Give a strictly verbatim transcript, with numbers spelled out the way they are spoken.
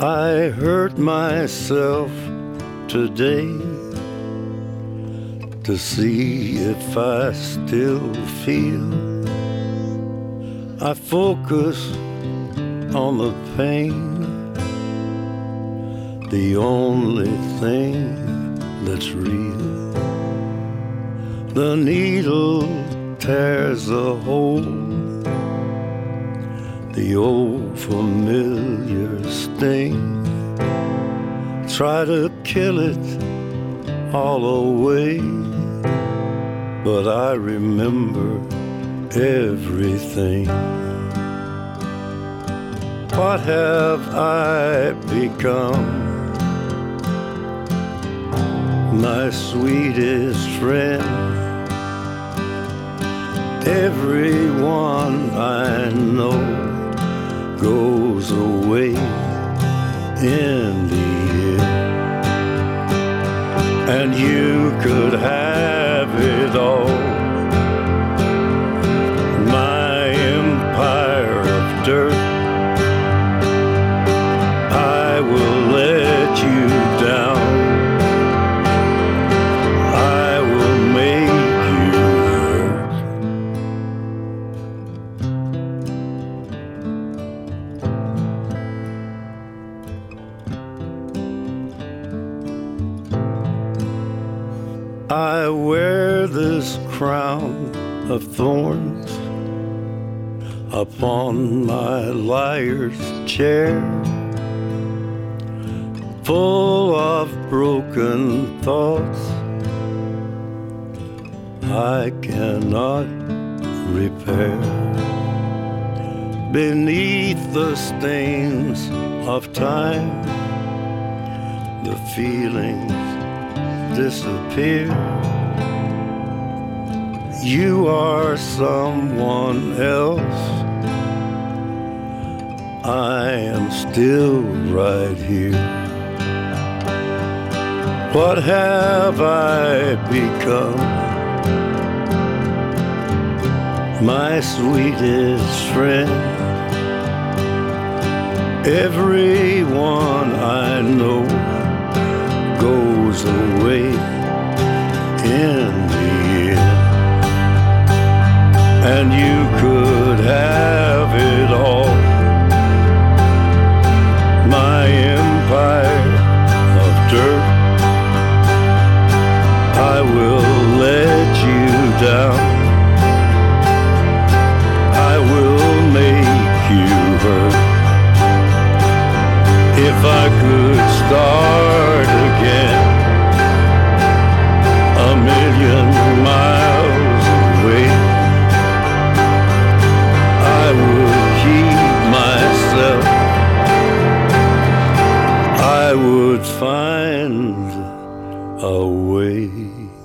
I hurt myself today to see if I still feel. I focus on the pain, the only thing that's real. The needle tears a hole, the old familiar sting. Try to kill it all away, but I remember everything. What have I become? My sweetest friend. Everyone I know goes away in the end, and you could have it all. My empire of dirt, I will let you down. I will make you hurt. I wear this crown of thorns upon my liar's chair, full of broken thoughts I cannot repair. Beneath the stains of time, the feelings disappear. You are someone else, I am still right here. What have I become? My sweetest friend. Everyone I know goes away in the end, and you could have it all. My empire of dirt, I will let you down. I will make you hurt. If I could start again, a million miles away, I would keep myself. I would find a way.